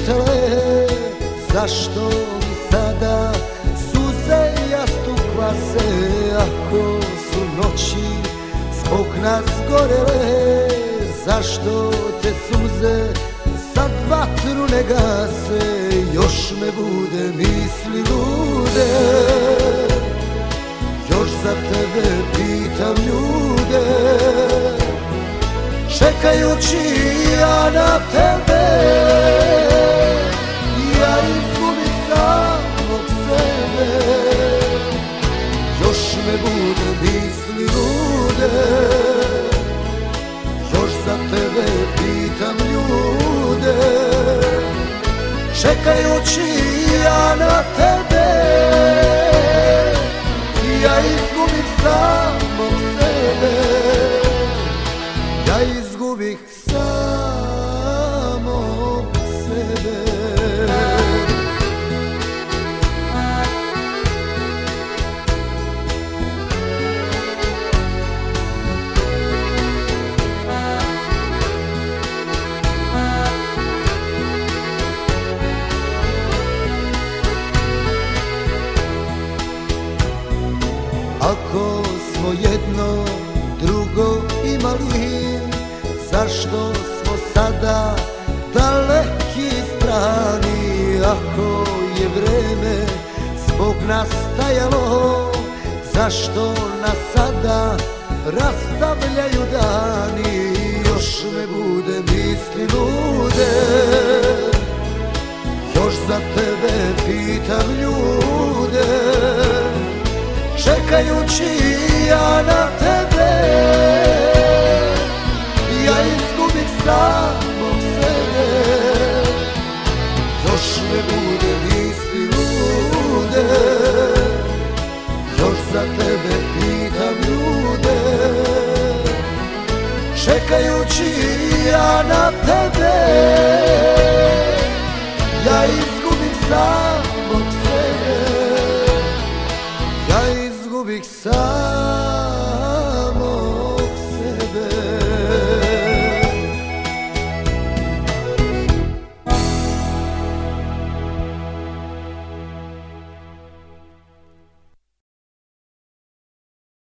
pitale zašto mi sada suze jastuk kvase, ako su noći zbog nas gorele. Zašto te suze sad vatru ne gase, još me bude misli lude. Još za tebe pitam ljude, čekajući ja na tebe. Ja izgubim samog sebe, još me bude misli lude. Još za tebe pitam ljude, čekajući ja na tebe. Ja izgubih samog sebe, ja izgubih samog sebe. Ako smo jedno drugo imali, zašto smo sada daleki strani? Ako je vreme zbog nas stajalo, zašto nas sada rastavljaju dani? Još me bude misli lude, još za tebe pitam ljude, čekajući ja na tebe. Ja izgubih samog sebe, još me bude misli lude. Još za tebe pitam ljude, čekajući ja na tebe. Ja izgubih samog sebe, ja izgubih sam